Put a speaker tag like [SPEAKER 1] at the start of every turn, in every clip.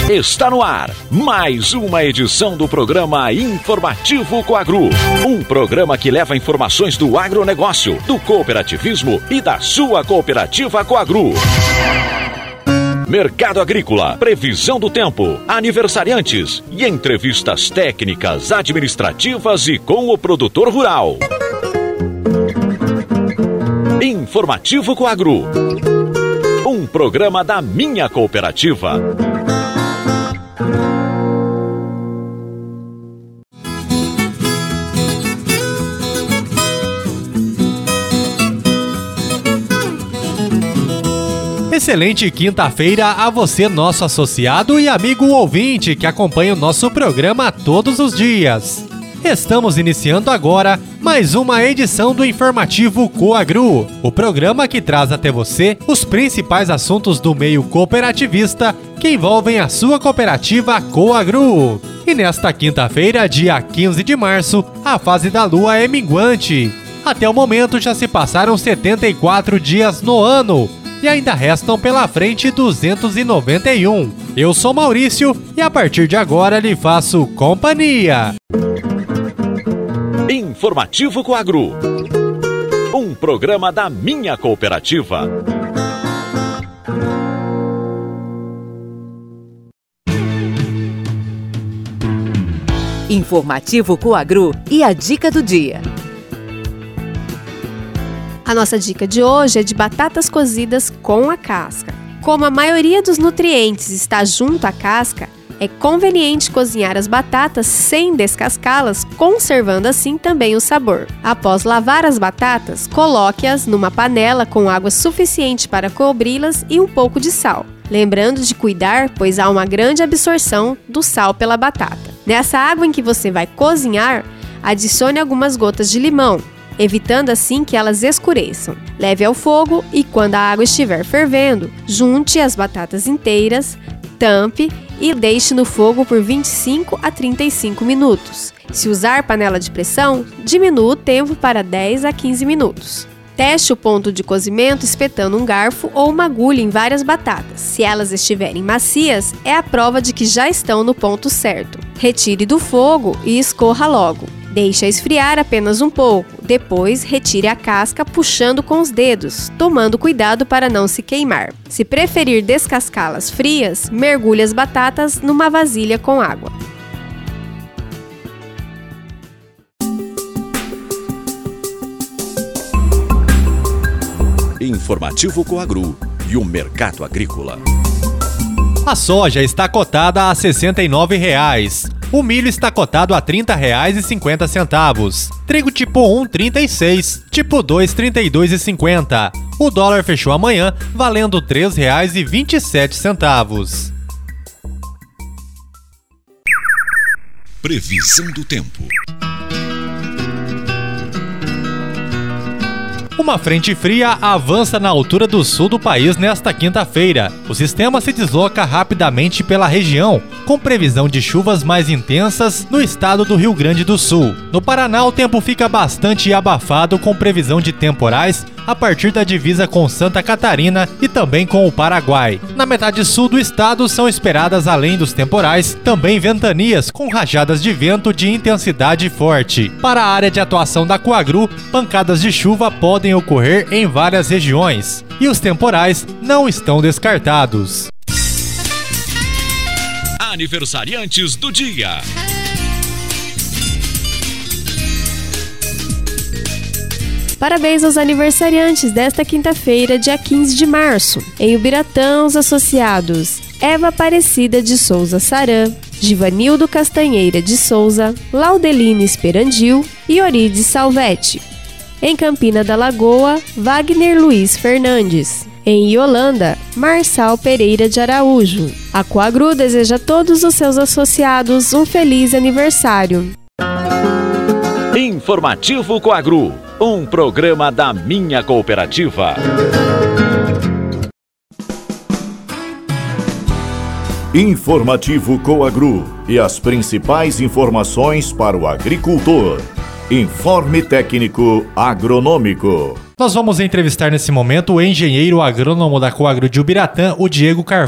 [SPEAKER 1] Está no ar mais uma edição do programa Informativo Coagro. Um programa que leva informações do agronegócio, do cooperativismo e da sua cooperativa Coagro. Mercado agrícola, previsão do tempo, aniversariantes e entrevistas técnicas, administrativas e com o produtor rural. Informativo Coagro. Um programa da minha cooperativa.
[SPEAKER 2] Excelente quinta-feira a você, nosso associado e amigo ouvinte que acompanha o nosso programa todos os dias. Estamos iniciando agora mais uma edição do Informativo Coagro, o programa que traz até você os principais assuntos do meio cooperativista que envolvem a sua cooperativa Coagro. E nesta quinta-feira, dia 15 de março, a fase da lua é minguante. Até o momento já se passaram 74 dias no ano e ainda restam pela frente 291. Eu sou Maurício e a partir de agora lhe faço companhia.
[SPEAKER 1] Informativo Coagro. Um programa da minha cooperativa.
[SPEAKER 3] Informativo Coagro e a dica do dia.
[SPEAKER 4] A nossa dica de hoje é de batatas cozidas com a casca. Como a maioria dos nutrientes está junto à casca, é conveniente cozinhar as batatas sem descascá-las, conservando assim também o sabor. Após lavar as batatas, coloque-as numa panela com água suficiente para cobri-las e um pouco de sal. Lembrando de cuidar, pois há uma grande absorção do sal pela batata. Nessa água em que você vai cozinhar, adicione algumas gotas de limão, evitando assim que elas escureçam. Leve ao fogo e quando a água estiver fervendo, junte as batatas inteiras, tampe e deixe no fogo por 25 a 35 minutos. Se usar panela de pressão, diminua o tempo para 10 a 15 minutos. Teste o ponto de cozimento espetando um garfo ou uma agulha em várias batatas. Se elas estiverem macias, é a prova de que já estão no ponto certo. Retire do fogo e escorra logo. Deixe esfriar apenas um pouco. Depois, retire a casca puxando com os dedos, tomando cuidado para não se queimar. Se preferir descascá-las frias, mergulhe as batatas numa vasilha com água.
[SPEAKER 1] Informativo Coagro e o mercado agrícola.
[SPEAKER 2] A soja está cotada a R$ 69,00. O milho está cotado a R$ 30,50. Trigo tipo 1, R$ 36. Tipo 2, R$ 32,50. O dólar fechou amanhã valendo R$ 3,27.
[SPEAKER 1] Previsão do tempo.
[SPEAKER 2] Uma frente fria avança na altura do sul do país nesta quinta-feira. O sistema se desloca rapidamente pela região, com previsão de chuvas mais intensas no estado do Rio Grande do Sul. No Paraná, o tempo fica bastante abafado, com previsão de temporais a partir da divisa com Santa Catarina e também com o Paraguai. Na metade sul do estado são esperadas, além dos temporais, também ventanias com rajadas de vento de intensidade forte. Para a área de atuação da Coagro, pancadas de chuva podem ocorrer em várias regiões e os temporais não estão descartados.
[SPEAKER 1] Aniversariantes do dia.
[SPEAKER 4] Parabéns aos aniversariantes desta quinta-feira, dia 15 de março. Em Ubiratã, os associados Eva Aparecida de Souza Saran, Givanildo Castanheira de Souza, Laudeline Esperandil e Orides Salvetti. Em Campina da Lagoa, Wagner Luiz Fernandes. Em Iolanda, Marçal Pereira de Araújo. A Coagro deseja a todos os seus associados um feliz aniversário.
[SPEAKER 1] Informativo Coagro, um programa da minha cooperativa.
[SPEAKER 5] Informativo Coagro e as principais informações para o agricultor. Informe técnico agronômico.
[SPEAKER 2] Nós vamos entrevistar nesse momento o engenheiro agrônomo da Coagro de Ubiratã, o Diego Carvalho.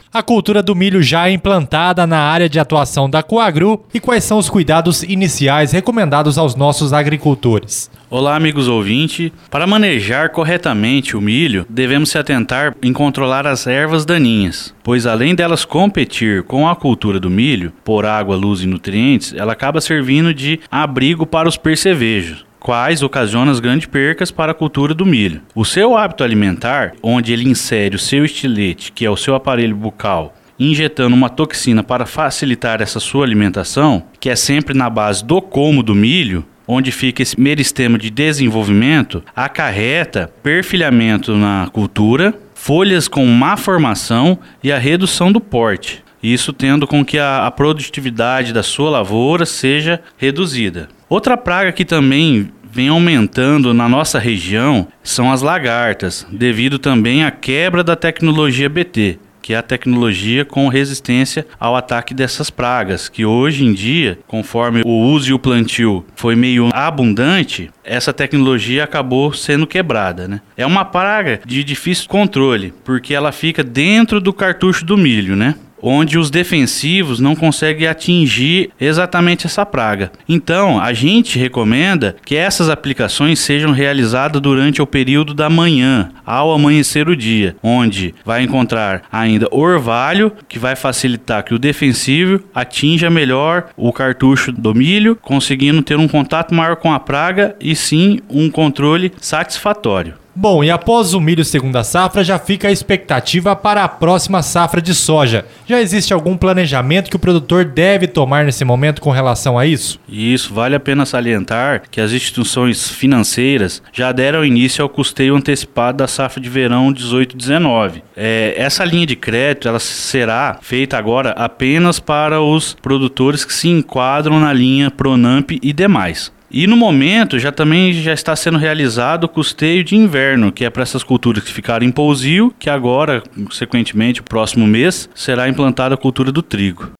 [SPEAKER 2] a cultura do milho já é implantada na área de atuação da Coagru e quais são os cuidados iniciais recomendados aos nossos agricultores?
[SPEAKER 6] Olá, amigos ouvintes. Para manejar corretamente o milho, devemos se atentar em controlar as ervas daninhas, pois além delas competir com a cultura do milho, por água, luz e nutrientes, ela acaba servindo de abrigo para os percevejos, quais ocasionam as grandes percas para a cultura do milho. O seu hábito alimentar, onde ele insere o seu estilete, que é o seu aparelho bucal, injetando uma toxina para facilitar essa sua alimentação, que é sempre na base do como do milho, onde fica esse meristema de desenvolvimento, acarreta perfilhamento na cultura, folhas com má formação e a redução do porte. Isso tendo com que a produtividade da sua lavoura seja reduzida. Outra praga que também vem aumentando na nossa região são as lagartas, devido também à quebra da tecnologia BT, que é a tecnologia com resistência ao ataque dessas pragas, que hoje em dia, conforme o uso e o plantio foi meio abundante, essa tecnologia acabou sendo quebrada, né? É uma praga de difícil controle, porque ela fica dentro do cartucho do milho, né? Onde os defensivos não conseguem atingir exatamente essa praga. Então, a gente recomenda que essas aplicações sejam realizadas durante o período da manhã, ao amanhecer o dia, onde vai encontrar ainda orvalho, que vai facilitar que o defensivo atinja melhor o cartucho do milho, conseguindo ter um contato maior com a praga e sim um controle satisfatório.
[SPEAKER 2] Bom, e após o milho segunda safra, já fica a expectativa para a próxima safra de soja. Já existe algum planejamento que o produtor deve tomar nesse momento com relação a isso?
[SPEAKER 6] Isso, vale a pena salientar que as instituições financeiras já deram início ao custeio antecipado da safra de verão 18-19. Essa linha de crédito ela será feita agora apenas para os produtores que se enquadram na linha Pronamp e demais. E no momento já está sendo realizado o custeio de inverno, que é para essas culturas que ficaram em pousio, que agora, consequentemente, o próximo mês, será implantada a cultura do trigo.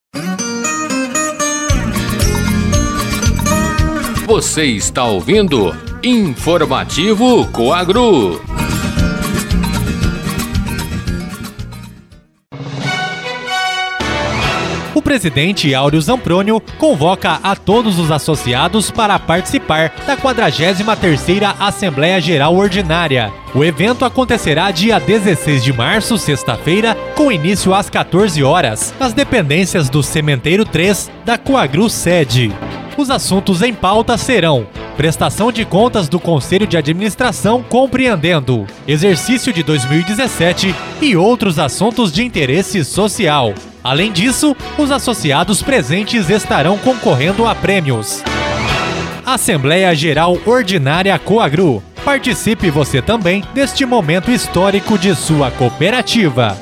[SPEAKER 1] Você está ouvindo Informativo Coagru.
[SPEAKER 2] O presidente Áureo Zamprônio convoca a todos os associados para participar da 43ª Assembleia Geral Ordinária. O evento acontecerá dia 16 de março, sexta-feira, com início às 14 horas, nas dependências do Sementeiro 3 da Coagru sede. Os assuntos em pauta serão prestação de contas do Conselho de Administração compreendendo exercício de 2017 e outros assuntos de interesse social. Além disso, os associados presentes estarão concorrendo a prêmios. Assembleia Geral Ordinária Coagru. Participe você também deste momento histórico de sua cooperativa.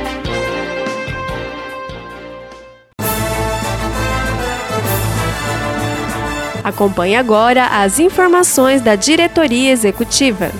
[SPEAKER 4] Acompanhe agora as informações da diretoria executiva.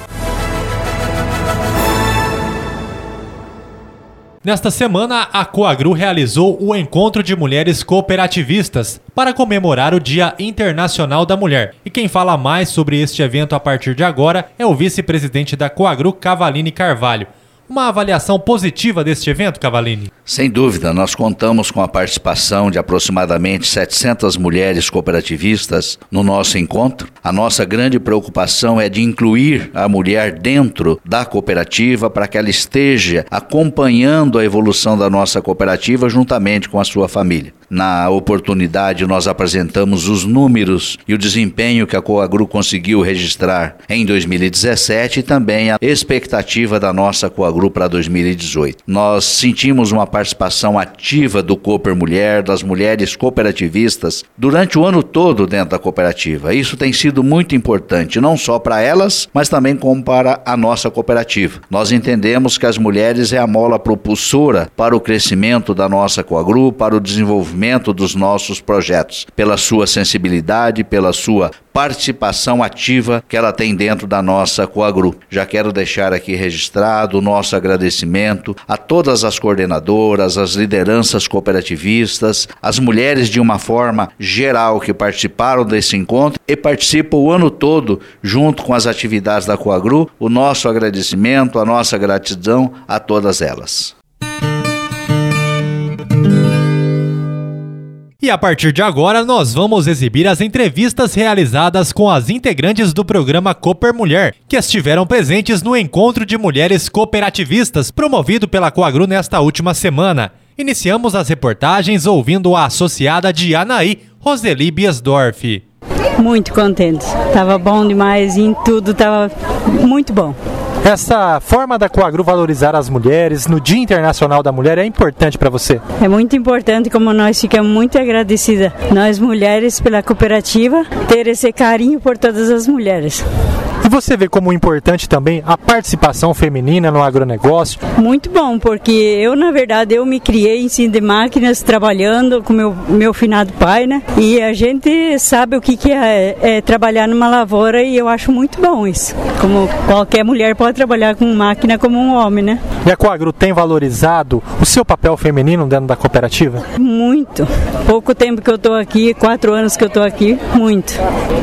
[SPEAKER 2] Nesta semana, a Coagru realizou o Encontro de Mulheres Cooperativistas para comemorar o Dia Internacional da Mulher. E quem fala mais sobre este evento a partir de agora é o vice-presidente da Coagru, Cavalini Carvalho. Uma avaliação positiva deste evento, Cavalini?
[SPEAKER 7] Sem dúvida, nós contamos com a participação de aproximadamente 700 mulheres cooperativistas no nosso encontro. A nossa grande preocupação é de incluir a mulher dentro da cooperativa para que ela esteja acompanhando a evolução da nossa cooperativa juntamente com a sua família. Na oportunidade, nós apresentamos os números e o desempenho que a Coagru conseguiu registrar em 2017 e também a expectativa da nossa Coagru para 2018. Nós sentimos uma participação ativa do Cooper Mulher, das mulheres cooperativistas, durante o ano todo dentro da cooperativa. Isso tem sido muito importante, não só para elas, mas também como para a nossa cooperativa. Nós entendemos que as mulheres é a mola propulsora para o crescimento da nossa Coagru, para o desenvolvimento dos nossos projetos, pela sua sensibilidade, pela sua participação ativa que ela tem dentro da nossa Coagru. Já quero deixar aqui registrado o nosso agradecimento a todas as coordenadoras, as lideranças cooperativistas, as mulheres de uma forma geral que participaram desse encontro e participam o ano todo junto com as atividades da Coagru. O nosso agradecimento, a nossa gratidão a todas elas.
[SPEAKER 2] E a partir de agora nós vamos exibir as entrevistas realizadas com as integrantes do programa Cooper Mulher, que estiveram presentes no Encontro de Mulheres Cooperativistas promovido pela Coagru nesta última semana. Iniciamos as reportagens ouvindo a associada de Anaí, Roseli Biesdorf.
[SPEAKER 8] Muito contente, estava bom demais, em tudo estava muito bom.
[SPEAKER 9] Essa forma da Coagru valorizar as mulheres no Dia Internacional da Mulher é importante para você?
[SPEAKER 8] É muito importante, como nós ficamos muito agradecidas, nós mulheres, pela cooperativa, ter esse carinho por todas as mulheres.
[SPEAKER 9] E você vê como importante também a participação feminina no agronegócio?
[SPEAKER 8] Muito bom, porque eu, na verdade, eu me criei em cima de máquinas, trabalhando com meu finado pai, né? E a gente sabe o que é trabalhar numa lavoura e eu acho muito bom isso. Como qualquer mulher pode trabalhar com máquina como um homem, né?
[SPEAKER 9] E a Coagru tem valorizado o seu papel feminino dentro da cooperativa?
[SPEAKER 8] Muito. Pouco tempo que eu estou aqui, 4 anos que eu estou aqui, muito.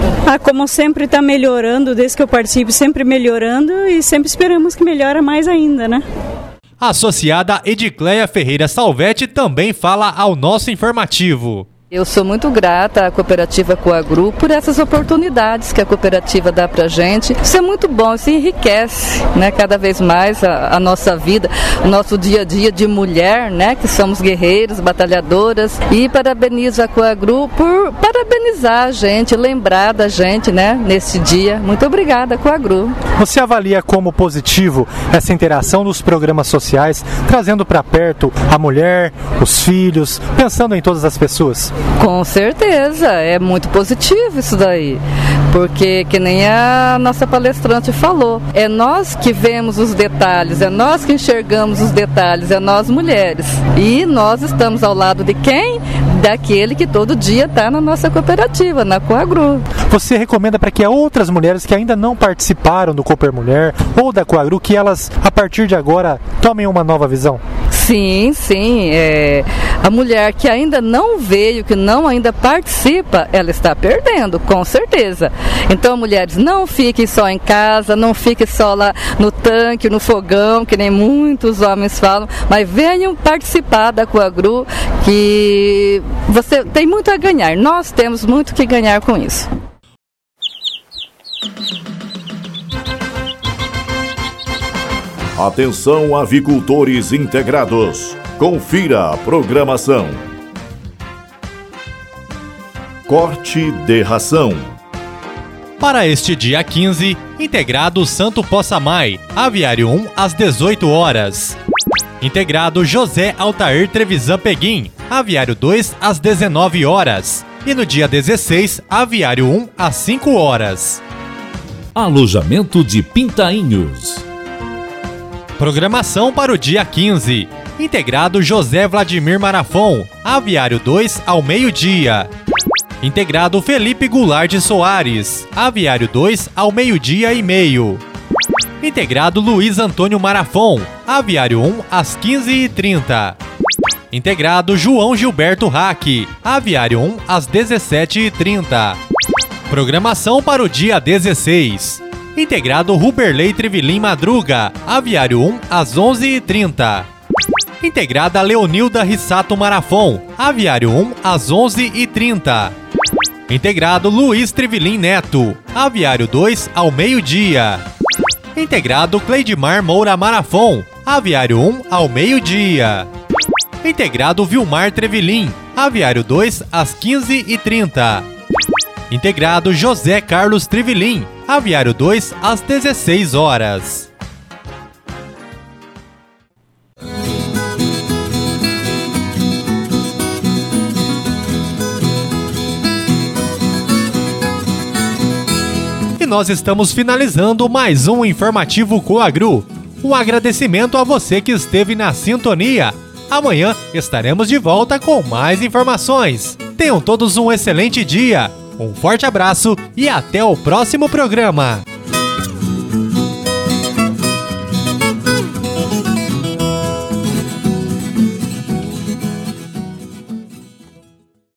[SPEAKER 8] Como sempre está melhorando, desde que eu participo, sempre melhorando e sempre esperamos que melhore mais ainda, né?
[SPEAKER 2] A associada Edicleia Ferreira Salvetti também fala ao nosso informativo.
[SPEAKER 10] Eu sou muito grata à cooperativa Coagru por essas oportunidades que a cooperativa dá pra gente. Isso é muito bom, isso enriquece, né, cada vez mais a nossa vida, o nosso dia a dia de mulher, né, que somos guerreiras, batalhadoras. E parabenizo a Coagru por parabenizar a gente, lembrar da gente, né, nesse dia. Muito obrigada, Coagru.
[SPEAKER 9] Você avalia como positivo essa interação dos programas sociais, trazendo para perto a mulher, os filhos, pensando em todas as pessoas?
[SPEAKER 10] Com certeza, é muito positivo isso daí, porque que nem a nossa palestrante falou, é nós que vemos os detalhes, é nós que enxergamos os detalhes, é nós mulheres, e nós estamos ao lado de quem? Daquele que todo dia está na nossa cooperativa, na Coagru.
[SPEAKER 9] Você recomenda para que outras mulheres que ainda não participaram do Cooper Mulher ou da Coagru, que elas, a partir de agora, tomem uma nova visão?
[SPEAKER 10] Sim, a mulher que ainda não veio, que não ainda participa, ela está perdendo, com certeza. Então, mulheres, não fiquem só em casa, não fiquem só lá no tanque, no fogão, que nem muitos homens falam, mas venham participar da Coagru, que você tem muito a ganhar, nós temos muito que ganhar com isso.
[SPEAKER 5] Atenção, avicultores integrados. Confira a programação. Corte de ração.
[SPEAKER 2] Para este dia 15, integrado Santo Possamay, Aviário 1 às 18 horas. Integrado José Altair Trevisan Peguim, Aviário 2 às 19 horas. E no dia 16, Aviário 1 às 5 horas.
[SPEAKER 1] Alojamento de Pintainhos.
[SPEAKER 2] Programação para o dia 15. Integrado José Vladimir Marafon, Aviário 2 ao meio-dia. Integrado Felipe Goulart de Soares, Aviário 2 ao meio-dia e meio. Integrado Luiz Antônio Marafon, Aviário 1 às 15h30. Integrado João Gilberto Rack, Aviário 1 às 17h30. Programação para o dia 16. Integrado Ruberley Trivilim Madruga, Aviário 1 às 11h30. Integrada Leonilda Rissato Marafon, Aviário 1 às 11h30. Integrado Luiz Trivilim Neto, Aviário 2 ao meio-dia. Integrado Cleidmar Moura Marafon, Aviário 1 ao meio-dia. Integrado Vilmar Trevilim, Aviário 2 às 15h30. Integrado José Carlos Trivilim, Aviário 2 às 16 horas. E nós estamos finalizando mais um informativo Coagru. Um agradecimento a você que esteve na sintonia. Amanhã estaremos de volta com mais informações. Tenham todos um excelente dia. Um forte abraço e até o próximo programa.